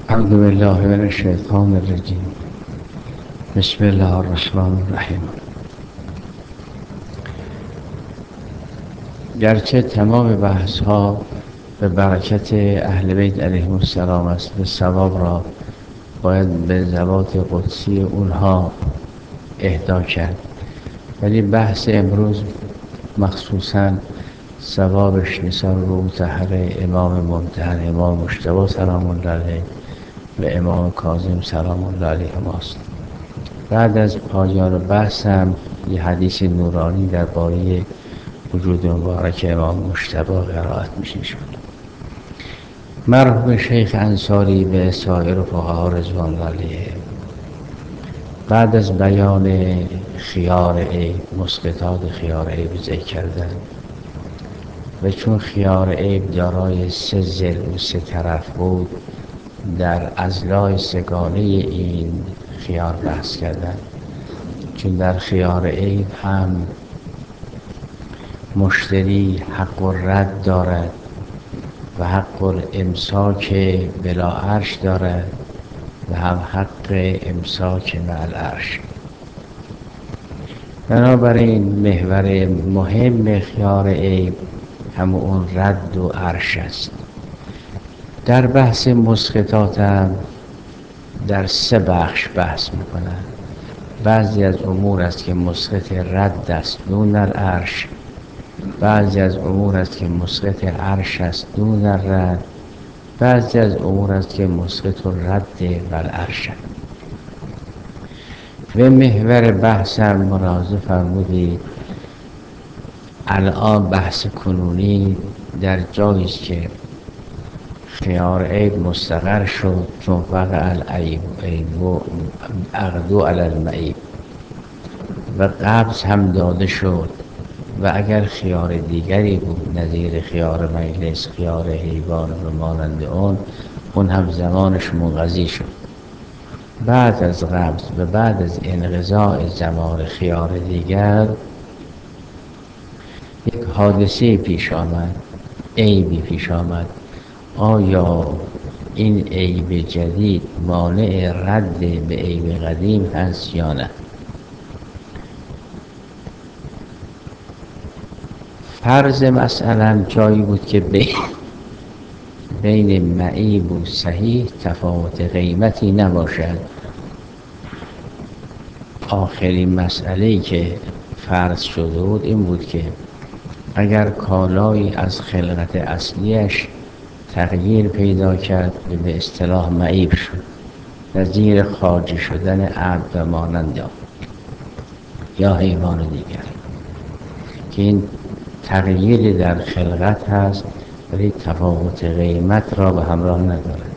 أعوذ بالله من الشیطان الرجیم. بسم الله الرحمن الرحیم. گرچه تمام بحث ها به برکت اهل بیت علیهم السلام است و ثواب را باید به ذوات قدسی اونها اهدا کرد، ولی بحث امروز مخصوصاً ثوابش نثار رو مطهر امام ممتحن امام مجتبی سلام الله علیه و امام کاظم سلام الله علیه ماست. بعد از پایان بحث هم یه حدیث نورانی درباره وجود مبارک امام مجتبی قرائت میشه شد. مرحوم شیخ انصاری به سایر فقها رضوان الله علیهم بعد از بیان خیار عیب، مسقطات خیار عیب ذکر کردن و چون خیار عیب دارای سه ضلع و سه طرف بود، در اضلاع سگانه این خیار بحث کردن. چون در خیار عیب هم مشتری حق الرد دارد و حق الامساک بلا عرش دارد و هم حق امساک مع العرش. بنابراین محور مهم خیار عیب همون اون رد و عرش است. در بحث مسقطات هم در سه بخش بحث میکنن. بعضی از امور است که مسقط رد است دون العرش، بعضی از امور است که مسقط عرش است دون الرد، بعضی از امور است که مسقط الرد و العرش. و محور بحث هم ملاحظه فرمودید الان بحث کنونی در جایی است که خیار عیب مستقر شد، چون وقع العیب و عقدو علی المعیب و قبض هم داده شد. و اگر خیار دیگری بود نظیر خیار مجلس، خیار حیوان و مانند اون هم زمانش منقضی شد. بعد از قبض و بعد از انقضاء زمان خیار دیگر یک حادثه پیش آمد، عیبی پیش آمد. آیا این عیب جدید مانع رد به عیب قدیم هست یا نه؟ فرض مثلا جایی بود که بین معیب و صحیح تفاوت قیمتی نباشد. آخرین مسئله‌ای که فرض شده بود این بود که اگر کالایی از خلقت اصلیش تغییر پیدا کرد و به اصطلاح معیب شد، نظیر خارجی شدن عبد و مانند یا حیوان دیگر، که این تغییری در خلقت هست ولی تفاوت قیمت را به همراه ندارد.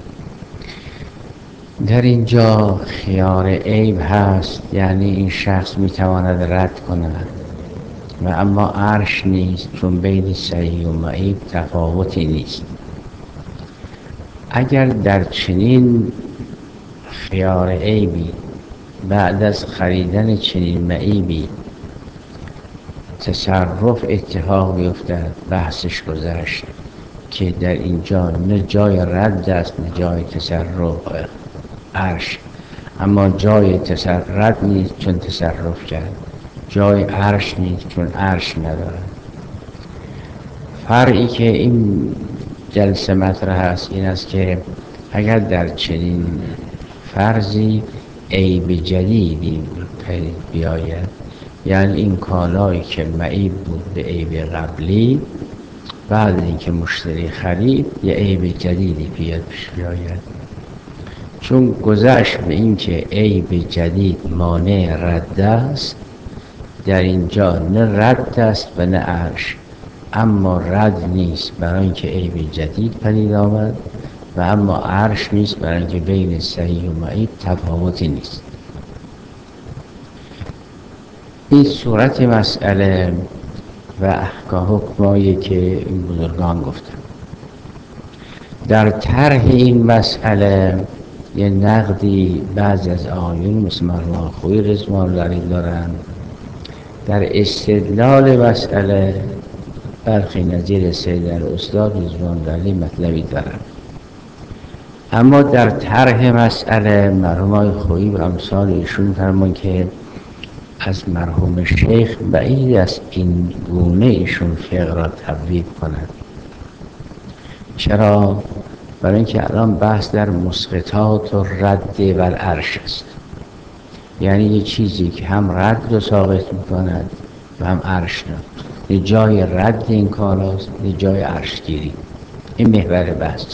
در اینجا خیار عیب هست، یعنی این شخص میتواند رد کند و اما عرش نیست، چون بین صحیح و معیب تفاوتی نیست. اگر در چنین خیار عیبی بعد از خریدن چنین معیبی تصرف اتفاق بیفتد، بحثش گذشت که در اینجا نه جای رد است نه جای تصرف عرش، اما جای رد نیست چون تصرف کرد، جای عرش نیست چون عرش ندارد. فرعی که این جلسه مطرح است این است که اگر در چنین فرضی عیب جدیدی بیاید، یعنی این کالایی که معیب بود به عیب قبلی، بعد اینکه مشتری خرید یه عیب جدیدی پیش بیاید، چون گذشت به این که عیب جدید مانع رد است، در اینجا نه رد است و نه عرش، اما رد نیست برای اینکه عیب جدید پدید آمد و اما عرش نیست برای اینکه بین صحیح و معیب تفاوتی نیست. این صورت مسئله و احکام حکمایی که این بزرگان گفتن. در طرح این مسئله یه نقدی بعضی از آیون مثل مرحوم خویی رضوان الله علیه دارن. در استدلال مسئله برخی نظیر سید الاستاد رضوان الله علیه مطلبی دارن. اما در طرح مسئله مرحوم های خویی و امثال ایشون فرمون که از مرحوم شیخ بعید است این گونه ایشون فقه را تبویب کند. چرا؟ برای اینکه الان بحث در مسقطات و رد و العرش است، یعنی یه چیزی که هم رد رو ثابت میکند و هم عرش را، یه جای رد این کالاست، یه جای عرشگیری. این محور بحث.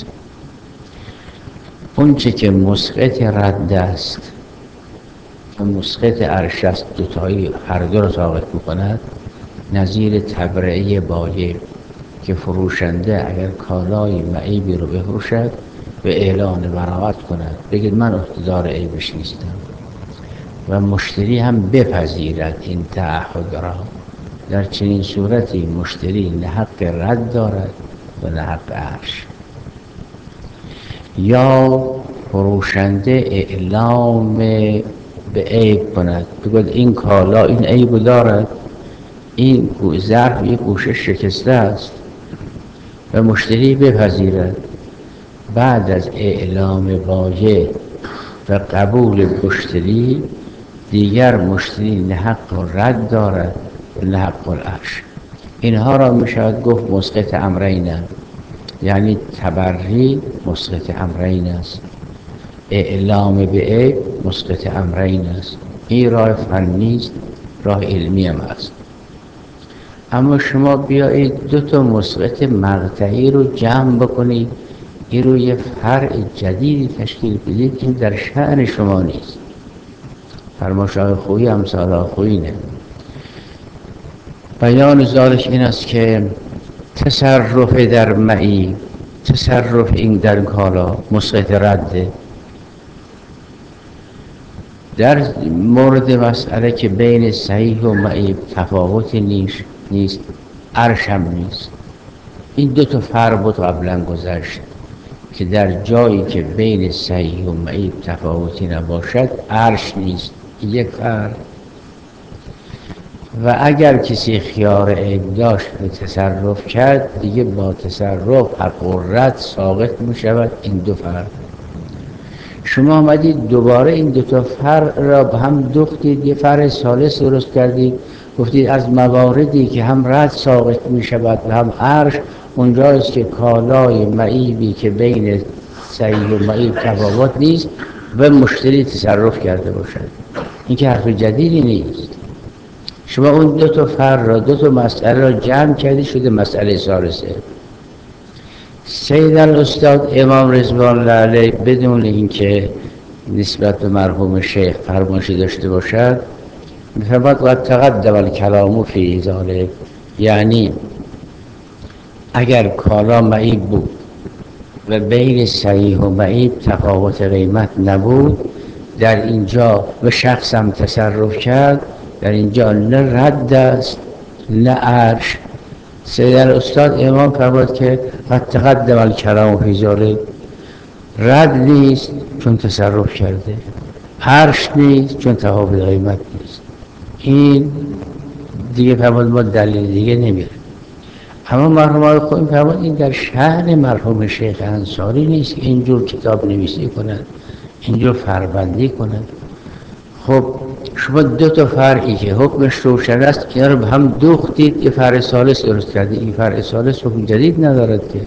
اون چه که مسقط رد است و مسقط عرش است، دوتایی هر دو رو ثابت میکند. نظیر تبرئه بایع که فروشنده اگر کالای معیبی رو بفروشد و اعلان براءت کند، بگید من عهده‌دار عیبش نیستم، و مشتری هم بپذیرد این تعهد را، در چنین صورتی مشتری نه حق رد دارد و نه حق عرش. یا فروشنده اعلام به عیب کند، بگوید این کالا این عیب دارد، این ظرف یک گوشه شکسته است، و مشتری بپذیرد. بعد از اعلام بایع و قبول مشتری، دیگر مشتری نه حق رد دارد و نه حق العرش. اینها را می شود گفت مسقط امرین، یعنی تبری مسقط امرین است، اعلام به عیب مسقط امرین است. این راه فنی است، راه علمی هم است. اما شما بیایید دو تا مسقط مقطعی رو جمع بکنید، این رو یه فرع جدیدی تشکیل بدید، این در شأن شما نیست. فرمایش‌های خویی امثال خویی نه. بیان ذالک این است که تصرف در معیب، تصرف این در کالا مسقط رده. در مورد مسئله که بین صحیح و معیب تفاوتی نیست، عرش هم نیست. این دو تا فرق بود قبلا گذشت که در جایی که بین صحیح و معیب تفاوتی نباشد عرش نیست، یک فرق. و اگر کسی خیار عیب داشت و تصرف کرد، دیگه با تصرف حق و رد ساقط می شود. این دو فرق. شما آمدید دوباره این دو تا فرق را به هم دوختید، یه فرق ثالث درست کردید، گفتید از مواردی که هم رد ساقط می شود و هم عرش، اونجاست که کالای معیبی که بین صحیح و معیب تفاوت نیست و مشتری تصرف کرده باشد. این که حرف جدیدی نیست. شما اون دو تا فرق را، دو تا مسئله را جمع کردی، شده مسئله ثالثه. سید الاستاد امام رضوان الله علیه بدون اینکه نسبت به مرحوم شیخ فرمایشی داشته باشد می‌فرماید قد تقدم الکلام فی ذلک، یعنی اگر کالا معیب بود و بین صحیح و معیب تفاوت قیمت نبود، در اینجا و شخص هم تصرف کرد، در اینجا نه رد است نه عرش. سید الاستاد امام فرمود که قد تقدم الکلام فی ذلک، رد نیست چون تصرف کرده، عرش نیست چون تفاوت قیمت نیست. این دیگه فرمود ما دلیل دیگه نمیره. اما مرحوم های خود فرمود این در شأن مرحوم شیخ انصاری نیست که اینجور کتاب نویسی کنند، اینجور فربندی کنند. خب شما دو تا فرعی که حکمش روشن است، اینا رو به هم دوختید، یه فرع ثالث درست کردید. این فرع ثالث حکم جدید ندارد که.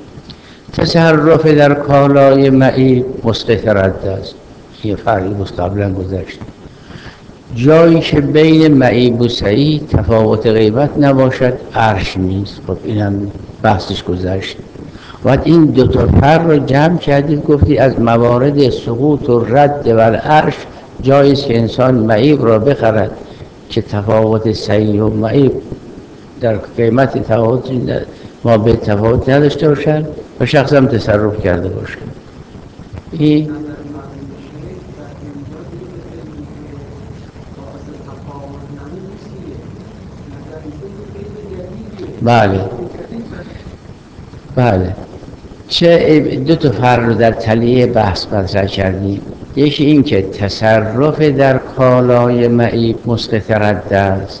تصرف در کالای معیب مسقط رد است، یه فرعی قبلا گذشت. جایی که بین معیب و صحیح تفاوت قیمت نباشد عرش نیست. خب این هم بحثش گذشت. وقت این دو تا فرع رو جمع کردید، گفتی از موارد سقوط و رد و العرش جاییست که انسان معیب را بخرد که تفاوت صحیح و معیب در قیمت تفاوت ما به تفاوت نداشته باشد و شخص هم تصرف کرده باشد. این بله بله. چه دو تا فرق رو در تلیه بحث مطرح کردیم. یکی این که تصرف در کالای معیب مسقط رد است،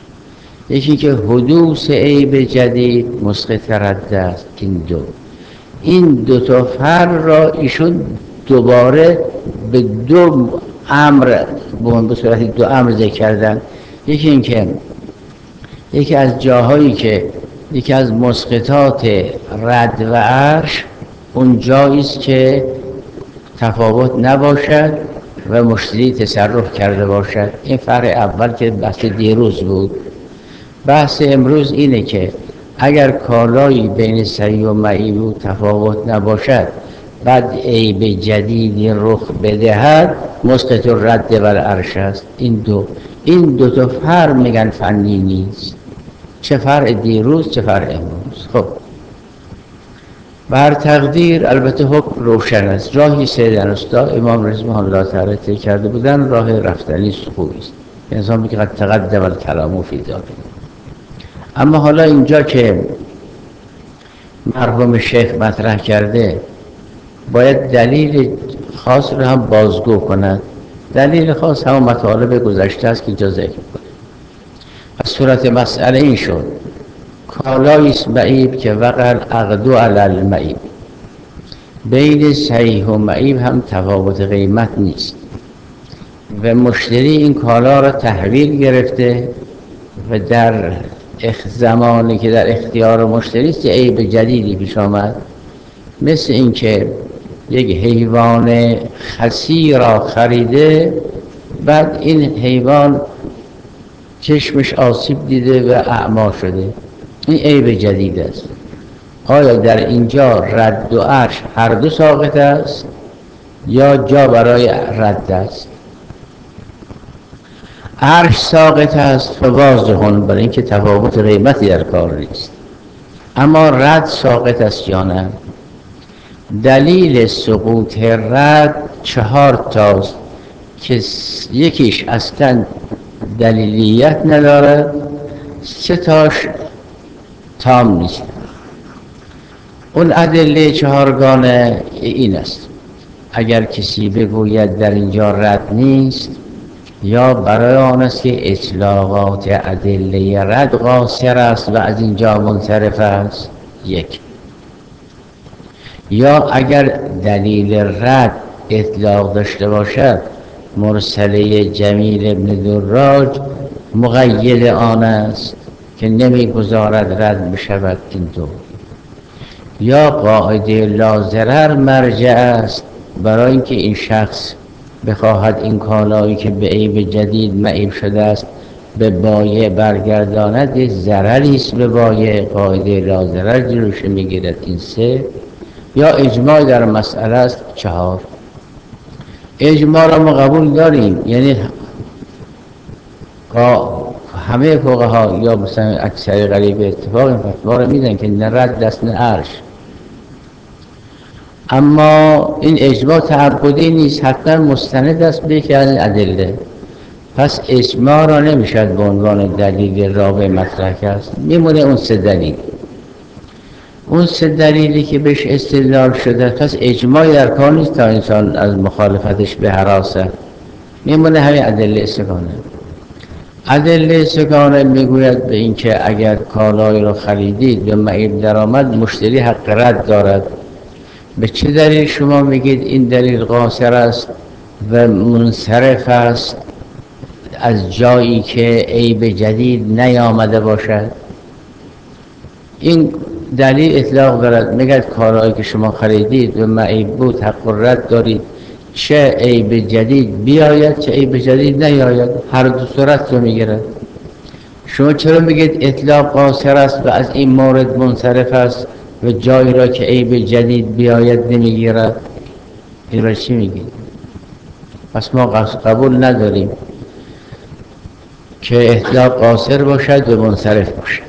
یکی که حدوث عیب جدید مسقط رد است. این دو. این دو تا فرع را ایشون دوباره به دو امر به صورت دو امر ذکر کردن. یکی این که یکی از جاهایی که یکی از مسقطات رد و عرش اون جایی است که تفاوت نباشد و مشتری تصرف کرده باشد. این فرع اول که بحث دیروز بود. بحث امروز اینه که اگر کالایی بین صحیح و معیب تفاوت نباشد بعد عیب جدیدی رخ بدهد مسقط الرد و العرش است. این دو تا فرع میگن فنی نیست، چه فرع دیروز چه فرع امروز. خب بر تقدیر البته حکم روشن است. راهی سید انستا امام رضی الله تعالی طی کرده بودن راه رفتنی خوبی است. انسان میگه قد تقدم الکلام فی ذلک. اما حالا اینجا که مرحوم شیخ مطرح کرده باید دلیل خاص رو هم بازگو کند. دلیل خاص هم مطالب گذشته است که اینجا ذکر کنه. پس صورت مسئله این شد کالایی است معیب که وقع العقد علی المعیب. بین صحیح و معیب هم تفاوت قیمت نیست و مشتری این کالا را تحویل گرفته و در زمانی که در اختیار مشتری است عیب جدیدی پیش آمد، مثل اینکه یک حیوان خسی را خریده بعد این حیوان چشمش آسیب دیده و اعما شده. این عیب جدید است. آیا در اینجا رد و عرش هر دو ساقط است یا جا برای رد است؟ عرش ساقط است فواضحون، برای اینکه تفاوت قیمتی در کار نیست. اما رد ساقط است یا نه؟ دلیل سقوط رد 4 تاست که یکیش اصلا دلیلیت ندارد، 3 تاش تام نیست. اون ادله 4گانه این است: اگر کسی بگوید در اینجا رد نیست، یا برای آن است که اطلاقات ادله رد قاصر است و از اینجا منصرف است، یک. یا اگر دلیل رد اطلاق داشته باشد مرسله جمیل ابن دراج مقید آن است که نمیگذارد رد بشود. این دو. یا قاعده لا مرجع است برای اینکه این شخص بخواهد این کالایی که به عیب جدید معیب شده است به بایع برگرداند، ضرری است به بایع، قاعده لا ضرر جلوش میگیرد. این 3. یا اجماع در مسئله است. 4. اجماع را ما قبول داریم، یعنی همه فقها یا مثلا اکثر غریب اتفاق این فتوا را میدن که نه رد دست نه عرش. اما این اجماع تعبدی نیست، حتما مستند است به یکی از ادله. پس اجماع را نمیشد به عنوان دلیل رابع مطرح کرد. میمونه اون 3 دلیل. اون 3 دلیلی که بهش استدلال شده، پس اجماع در کار نیست تا انسان از مخالفتش به هراسه. میمونه همین ادله 3گانه. ادله 3گانه میگوید به اینکه اگر کالایی را خریدید و معیب درآمد مشتری حق رد دارد. به چه دلیل شما میگید این دلیل قاصر است و منصرف است از جایی که عیب جدید نیامده باشد؟ این دلیل اطلاق دارد، میگه کالایی که شما خریدید و معیب بود حق رد دارید، چه عیب جدید بیاید چه عیب جدید نیاید، هر دو صورت رو میگیرد. شما چرا میگید اطلاق قاصر است و از این مورد منصرف است و جایی را که عیب جدید بیاید نمیگیرد؟ این را چی میگید؟ پس ما قبول نداریم که اطلاق قاصر باشد و منصرف باشد.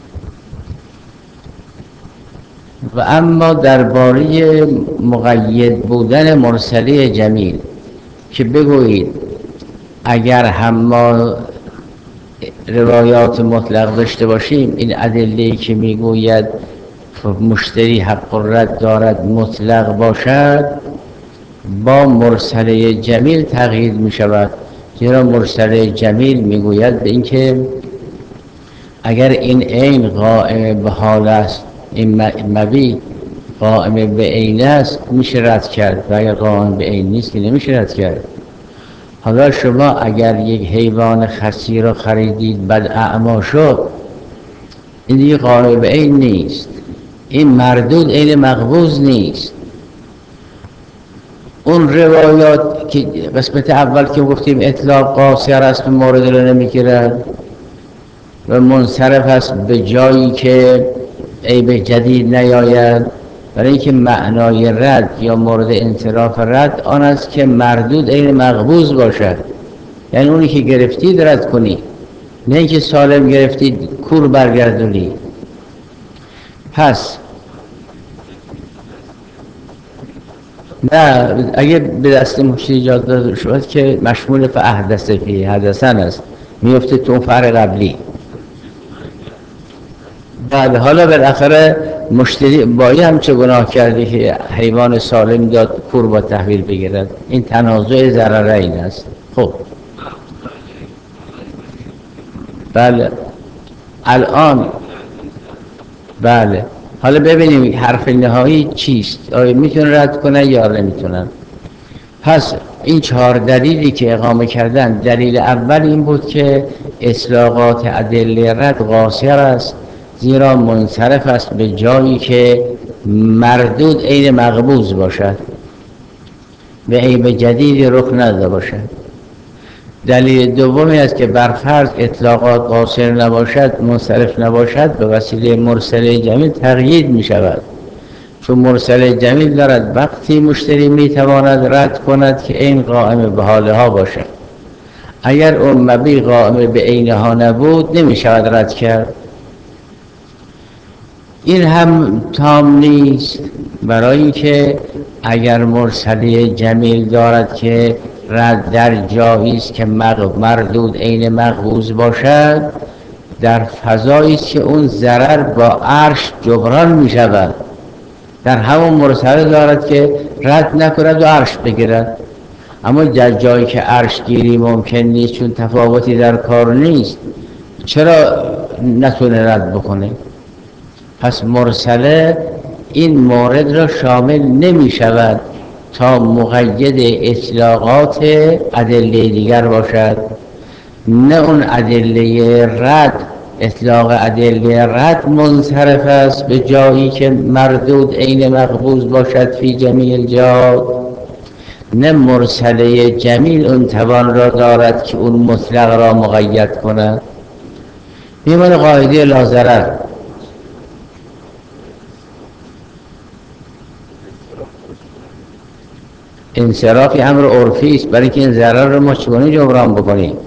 و اما درباره مقید بودن مرسله جمیل که بگویید اگر هم ما روایات مطلق داشته باشیم، این ادله‌ای که میگوید مشتری حق رد دارد مطلق باشد، با مرسله جمیل تقیید می شود. زیرا مرسله جمیل میگوید به اینکه اگر این عین قائم به حال است، این مبیع قائم به عین است میشه رد کرد و اگر قائم به عین نیست که نمیشه رد کرد. حالا شما اگر یک حیوان خسی رو خریدید بعد اعما شد، این دیگه قائم به عین نیست، این مردود عین مقبوض نیست. اون روایات که قسمت اول که گفتیم اطلاق قاصر است و مورد رو نمیگیرد و منصرف است به جایی که عیب جدید نیاید، برای اینکه معنای رد یا مورد انصراف رد آن است که مردود عین مقبوض باشد، یعنی اونی که گرفتید رد کنید، نه اینکه سالم گرفتید کور برگردونید. پس نه، اگه به دست مشتری ایجاد داده شد که مشمول به احدث فی حدثن است، میفته تو اون فرع قبلی. بله، حالا بالاخره مشتری با این هم چه گناه کرده که حیوان سالم داد کور با تحویل بگیرد؟ این تنازع ضررین است. خب بله الان بله حالا ببینیم حرف نهایی چیست، آیا میتونه رد کنه یا نمیتونن. پس این 4 دلیلی که اقامه کردن، دلیل اول این بود که اطلاقات ادله رد قاصر است، زیرا منصرف است به جایی که مردود عین مقبوض باشد، به عیب جدیدی رخ نداده باشد. دلیل دومی است که برفرض اطلاقات قاصر نباشد، منصرف نباشد، به وسیله مرسله جمیل تقیید می شود، چون مرسل جمیل دارد وقتی مشتری میتواند رد کند که این قائم به حاله ها باشد. اگر اون مبیع قائم به عینه ها نبود نمیشود رد کرد. این هم تام نیست، برای اینکه اگر مرسله جمیل دارد که رد در جایی است که مردود عین مقبوض باشد، در فضایی است که اون ضرر با عرش جبران می شود، در همون مرسله دارد که رد نکند و عرش بگیرد. اما در جایی که عرش گیری ممکن نیست، چون تفاوتی در کار نیست، چرا نتونه رد بکنه؟ پس مرسله این مورد را شامل نمی شود تا مقید اطلاقات ادله دیگر باشد. نه اون ادله رد، اطلاق ادله رد منصرف است به جایی که مردود عین مقبوض باشد فی جمیع الجهات، نه مرسله جمیل اون توان را دارد که اون مطلق را مقید کند. میمونه قاعده لاضرر. انصراف امر عرفی است، برای اینکه این ضرر رو ما چگونه جبران بکنیم؟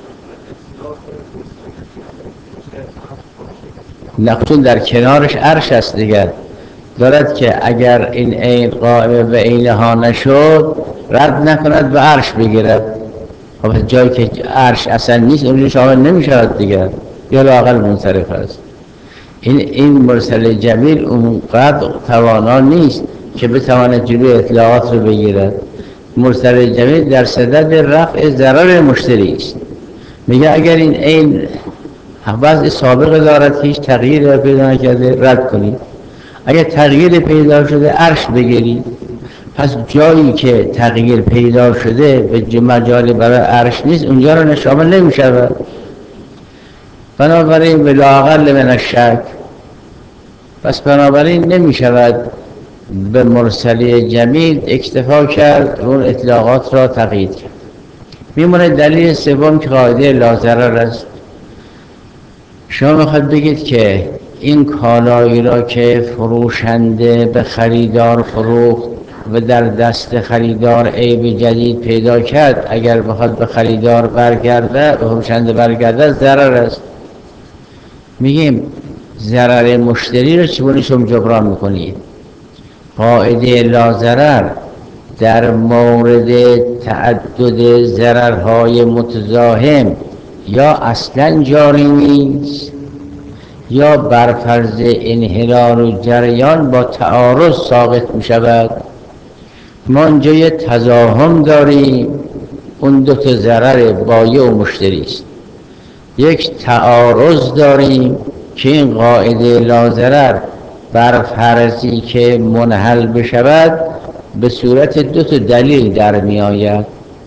نقطون در کنارش عرش است دیگر، دارد که اگر این عین قائم به عینه ها نشد رد نکند و عرش بگیرد. خب جایی که عرش اصلا نیست اونجا شامل نمی شود دیگر، یا لااقل منصرف است. این مرسل جمیل اونقدر توانا نیست که بتواند جلوی اطلاعات رو بگیرد. مرسل جمیل در صدد رفع ضرر مشتری است. میگه اگر این عین وضع سابق دارد که هیچ تغییر پیدا نکرده رد کنید، اگر تغییر پیدا شده عرش بگیرید. پس جایی که تغییر پیدا شده و مجال برای عرش نیست اونجا رو شامل نمی شود. بنابراین به لااقل من الشک، پس بنابراین نمی شود به مرسله جمیل اکتفا کرد و اون اطلاقات را تقیید کرد. میمونه دلیل سوم که قاعده لاضرر است. شما میخواد بگید که این کالایی را که فروشنده به خریدار فروخت و در دست خریدار عیب جدید پیدا کرد، اگر بخواد به خریدار برگرده، به فروشنده برگرده، ضرر است. میگیم ضرر مشتری را چگونه شما جبران میکنید؟ قاعده لاضرر در مورد تعدد ضررهای متزاحم یا اصلا جاری نیست یا بر فرض انحلال و جریان با تعارض ساقط می شود. ما اینجا یه تزاحم داریم، اون دو تا ضرر بایع و مشتری است. یک تعارض داریم که این قاعده لاضرر بر فرضی که منحل بشود به صورت دو تا دلیل در می آید.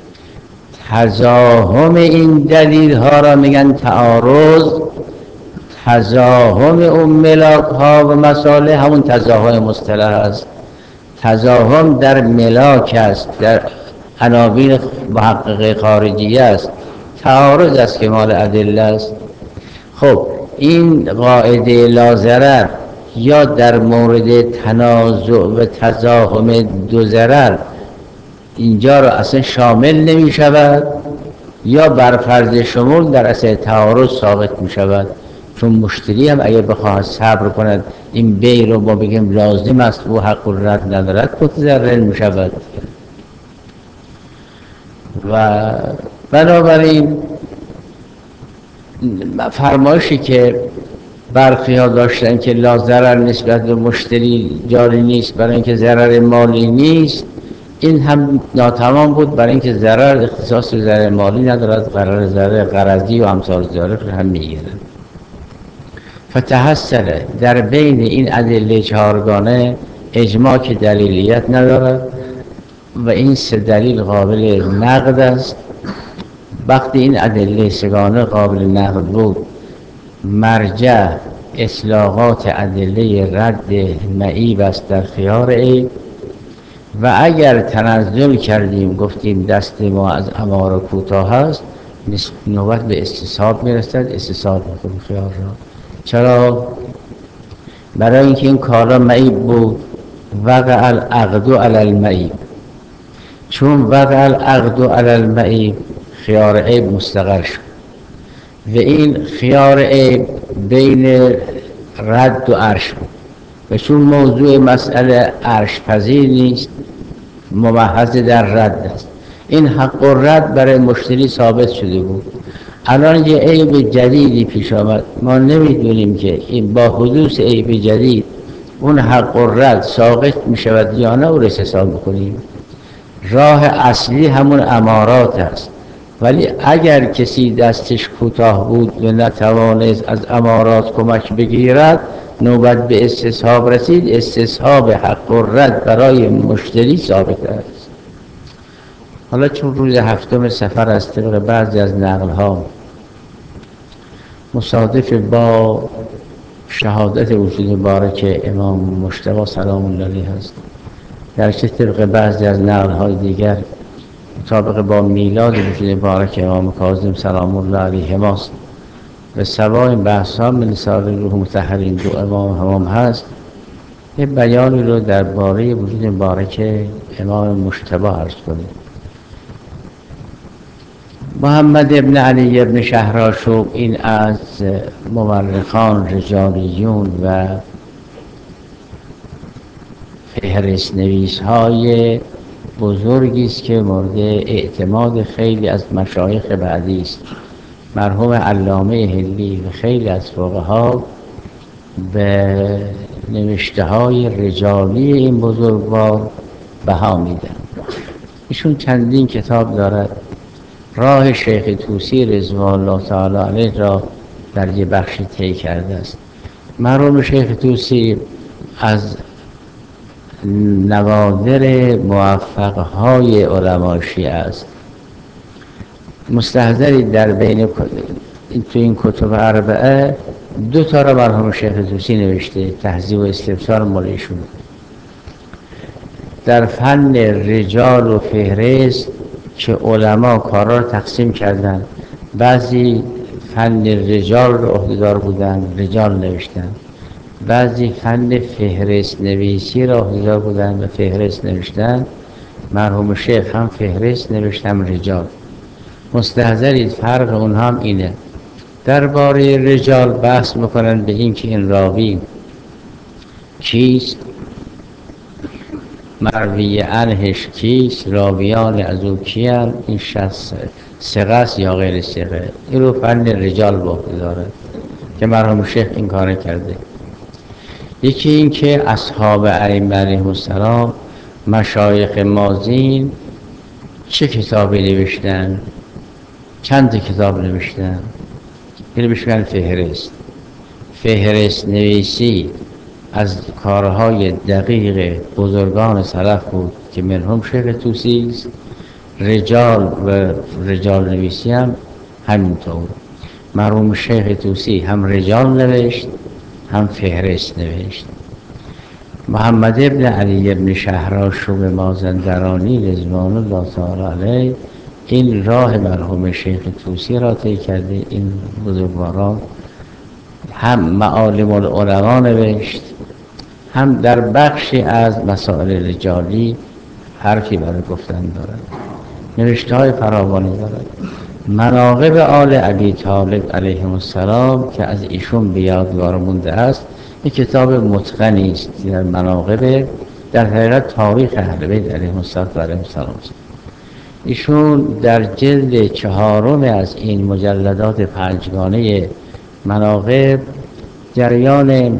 تزاحم این دلیل ها را میگن تعارض. تزاحم اون ملاک ها و مساله همون تزاحم مصطلح است. تزاحم در ملاک است، در عناوین محقق خارجی است. تعارض است که مال ادله است. خب این قاعده لاضرر یا در مورد تنازع و تزاحم دو ضرر اینجا را اصلا شامل نمی شود، یا بر فرض شمول در اصل تعارض ثابت می شود. چون مشتری هم اگر بخواهد صبر کند این بی رو با بگیم لازم است و حق الرد ندارد متضرر می شود. و بنابراین فرمایشی که برخی ها داشتن که لا ضرر نسبت به مشتری جاری نیست برای اینکه ضرر مالی نیست، این هم ناتمام بود، برای اینکه ضرر اختصاص به ضرر مالی ندارد، قرار ضرر غرضی و امثال ذلک رو هم میگیرند. فتحصل در بین این ادله چهارگانه اجماع که دلیلیت ندارد و این سه دلیل قابل نقد است. وقتی این ادله سگانه قابل نقد بود، مرجع اصلاحات ادله رد معیب است در خیار عیب، و اگر تنزل کردیم گفتیم دست ما از اماره کوتاه است، نوبت به استصحاب میرسد، استصحاب میکنیم خیار را. چرا؟ برای اینکه این کارا معیب بود. وقع العقد علی المعیب، چون وقع العقد علی المعیب خیار عیب مستقر شد و این خیار عیب بین رد و عرش بود و چون موضوع مسئله عرش پذیر نیست ممحض در رد است، این حق و رد برای مشتری ثابت شده بود. الان یه عیب جدیدی پیش آمد، ما نمیدونیم که این با حدوث عیب جدید اون حق و رد ساقط می شود یا نه، او رو حساب میکنیم. راه اصلی همون امارات است، ولی اگر کسی دستش کوتاه بود و نتوانست از امارات کمک بگیرد، نوبت به استصحاب رسید، استصحاب حق و رد برای مشتری ثابت است. حالا چون روز هفتم سفر است، طبق بعضی از نقل ها مصادف با شهادت وجود مبارک امام مجتبی سلام الله علیه است، گرچه طبق بعضی از نقل های دیگر مطابق با میلاد وجود مبارک امام کاظم سلام الله علیه ماست و سوای بحث ها من سال روح مطهرین دو امام هست. یه بیانی رو درباره وجود مبارک امام مجتبی عرض کنیم. محمد ابن علی ابن شهرآشوب این از مورخان رجالیون و فهرست نویس های بزرگی است که مورد اعتماد خیلی از مشایخ بعدی است. مرحوم علامه هندی و خیلی از فقها به نوشته های رجالی این بزرگوار بها میدن. ایشون چندین کتاب دارد. راه شیخ طوسی رضوان الله تعالی علیه را در یه بخشی طی کرده است. مرحوم شیخ طوسی از نوادر موفقهای علمای شیعه است. مستحضری در بین تو این کتب اربعه دو تا را مرحوم شیخ طوسی نوشته، تهذیب و استبصار مال ایشون. در فن رجال و فهرست که علما کارا رو تقسیم کردن، بعضی فن رجال رو عهده‌دار بودن، رجال نوشتن، بعضی فن فهرست نویسی را عهده‌دار بودن و فهرست نوشتن. مرحوم شیخ هم فهرست نوشت هم رجال. مستحضرید فرق اونها هم اینه. درباره رجال بحث میکنن به این که این راوی کیست، مروی عنهش کیست، راویان از او کیان، این شخص ثقه یا غیر ثقه. این رو فن رجال با داره که مرحوم شیخ این کار کرده. یکی این که اصحاب ائمه علیهم السلام مشایخ ماضین چه کتابی نوشتن، چند کتاب نوشتن. اینو بهش میگن فهرست. فهرست نویسی از کارهای دقیق بزرگان سلف بود که منهم شیخ طوسی است. رجال و رجال نویسی هم همینطور. مرحوم شیخ طوسی هم رجال نوشت هم فهرست نوشت. محمد ابن علی ابن شهرآشوب مازندرانی رضوان الله تعالی علیه این راه مرحوم شیخ طوسی را طی کرده. این بزرگواران هم معالم العلما نوشت، هم در بخشی از مسائل رجالی حرفی برای گفتن دارد، نوشته های فراوانی دارد. مناقب آل ابی طالب علیهم السلام که از ایشون به یادگار مونده است، این کتاب متقنی است در مناقب، در حقیقت تاریخ اهل بیت علیهم السلام است. ایشون در جلد 4 از این مجلدات 5گانه مناقب جریان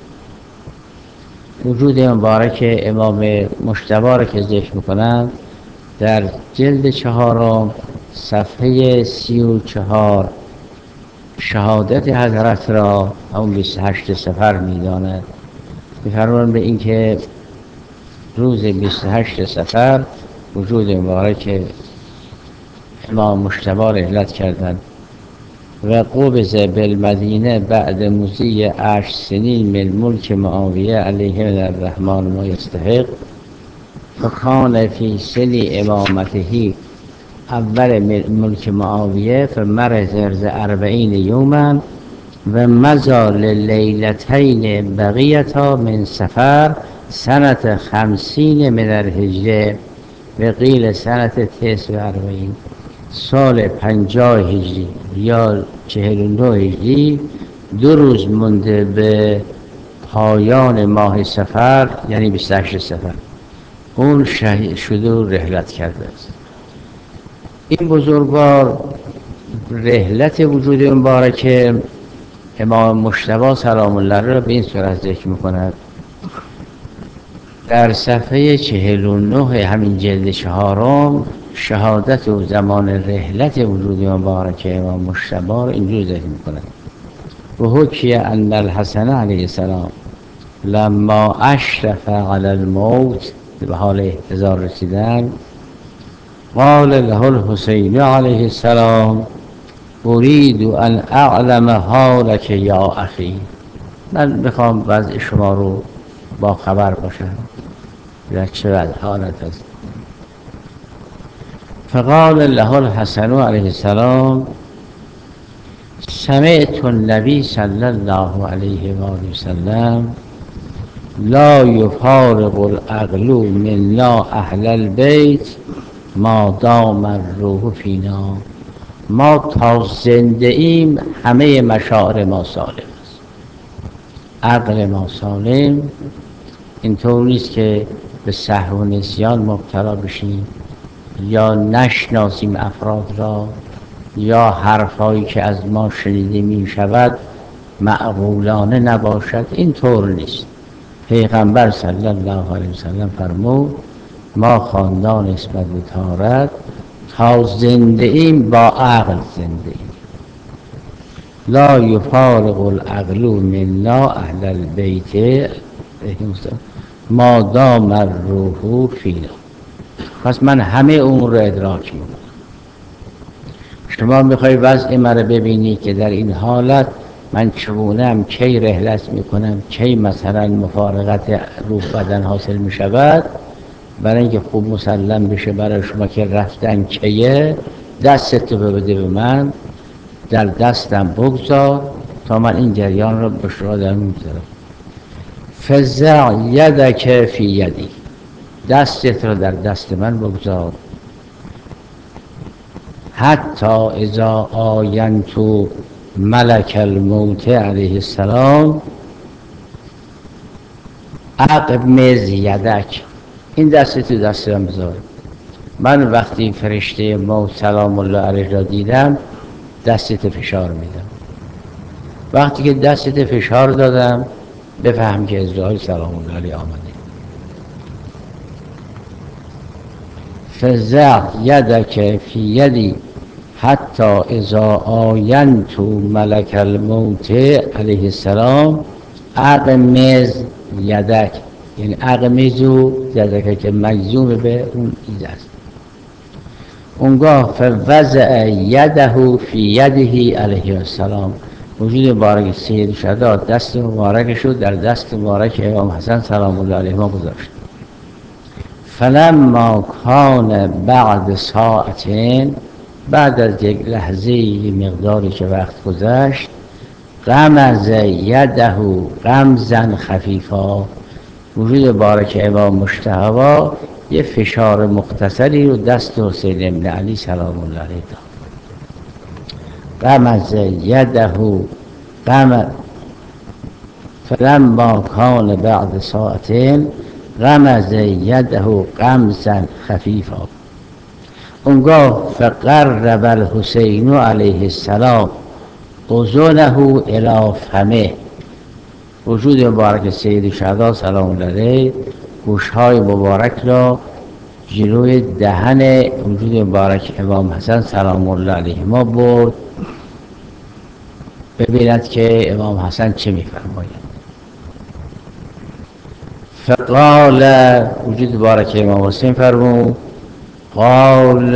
وجود مبارک امام مجتبی را که ذکر میکنم، در جلد 4 صفحه 34 شهادت حضرت را همون 28 صفر میداند. می‌فرمایند به اینکه روز 28 صفر وجود مبارک امام مجتبی را رحلت کردند و قبض بالمدینه بعد مضی 8 سنین من ملک معاویه علیه الرحمن ما یستحق، فکان فی سن امامته اول ملک معاویه فمرض 40 یوما و مضى لیلتین بقیتا من سفر سنة 50 من الهجره و قیل سنة 49 سال 50 هجری یا 49 هجری 2 روز مونده به پایان ماه سفر، یعنی 28 سفر اون شهید شده و رحلت کرده است. این بزرگوار رحلت وجود مبارک امام مجتبی سلام الله را به این صورت ذکر می‌کند. در صفحه 49 همین جلد 4 شهادت و زمان رحلت وجود مبارک امام مجتبی را اینجور ذکر می‌کند. و حکی ان الحسن علیه السلام لما اشرف علی الموت، به حال احتضار رسیدن، قال له الحسین علیه السلام اريد ان اعلم حالک یا اخی، من میخوام وضع شما رو با خبر باشم در چه حالت است. فقال له الحسن علیه السلام سمعت النبی صلی الله علیه و آله وسلم لا یفارق العقل منا اهل البیت ما دام الروح فینا، ما تا زنده ایم همه مشاعر ما سالم است، عقل ما سالم، اینطور نیست که به سهو و نسیان مبتلا بشیم یا نشناسیم افراد را یا حرفایی که از ما شنیده می شود معقولانه نباشد، اینطور نیست. پیغمبر صلی الله علیه وسلم فرمود ما خواندان نسبت به طهارت تا زنده ایم با عقل زنده ایم. لا یفارق العقل منا اهل البیت ما دام الروح فینا. پس من همه اون رو ادراک میکنم. شما میخوای وضع من رو ببینی که در این حالت من چگونه‌ام، کی رحلت میکنم، کی مثلا مفارقت روح بدن حاصل میشود، برای اینکه خوب مسلم بشه برای شما که رفتن کیه، دستتو بده به من، در دستم بگذار تا من این جریان رو به شما در میذارم. فزع یدک فی یدی، دستت رو در دست من بگذار. حتی اذا آینتو ملک الموت علیه السلام اغمض یدک، این دستی تو دست من بذار. من وقتی فرشته موت سلام الله علیه را دیدم دستت فشار میدم. وقتی که دستت فشار دادم بفهم که ازرائیل سلام الله علیه آمده. فزع یدک فی یدی حتی اذا آینتو ملک الموت علیه السلام اغمض یدک یعنی اغمزو یدک که مجزوم به اون ایز است. اونگاه فوضع یده فی یده علیه السلام، وجود مبارک سید شهدا دست مبارکش رو در دست مبارک امام حسن سلام الله علیهما گذاشت. فلما کان بعد ساعتین، بعد از یک لحظه مقداری که وقت گذشت، غمز یده غمزا خفیفا، وجود مبارک امام مجتبی یه فشار مختصری رو دست حسین ابن علی سلام الله علیه داد. غمز یده غمز فلما کان بعد ساعتین غمز یده غمزا خفیفا. اونگاه فقرب الحسین علیه السلام اذنه الی فمه، وجود مبارک سید شهدا سلام الله علیه گوشهای مبارک را جلوی دهن وجود مبارک امام حسن سلام الله علیه ما برد، ببیند که امام حسن چه میفرماید. فقال، وجود مبارک امام حسین فرمود، قال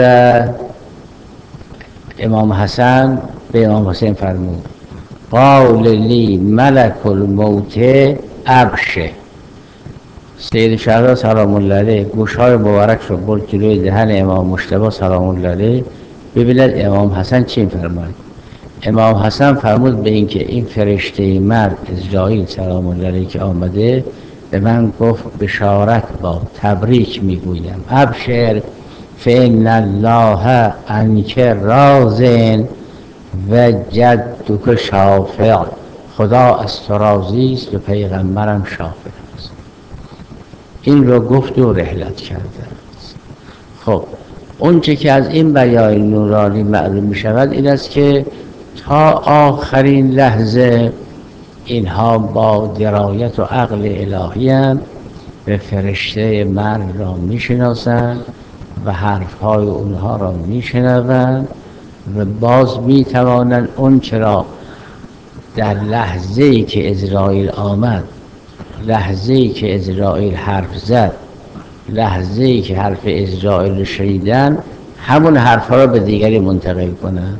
امام حسن به امام حسین فرمود، قال لی ملک الموت ابشه. سید شهدا سلام الله علیه گوشهای مبارک رو برد جلوی دهن امام مجتبی سلام الله علیه ببیند امام حسن چی میفرماید. امام حسن فرمود به اینکه این فرشته مرد اسرائیل سلام الله علیه که آمده به من گفت بشارت با تبریک میگویم، ابشر فإن الله عنک راض و جدک شافع، خدا از تو راضی است و پیغمبرم شافع است. این رو گفت و رحلت کرده. خب اون چه که از این بیان نورانی معلوم می شود این است که تا آخرین لحظه اینها با درایت و عقل الهی هم به فرشته مرد را می شناسند و حرفهای اونها را می شنوند و باز می توانند اون چرا در لحظه‌ای که اسرائیل آمد، لحظه‌ای که اسرائیل حرف زد، لحظه‌ای که حرف اسرائیل شنیدن، همون حرفها را به دیگری منتقل کنند.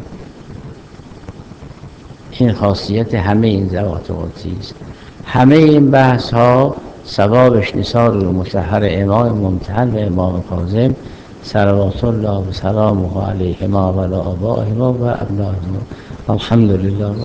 این خاصیت همه این ذوات قدسی است. همه این بحث ها ثوابش نثار المطهر امام ممتحن و امام کاظم صلوات الله و سلامه علیهما و علی آبائهما و ابنائهما. الحمدلله.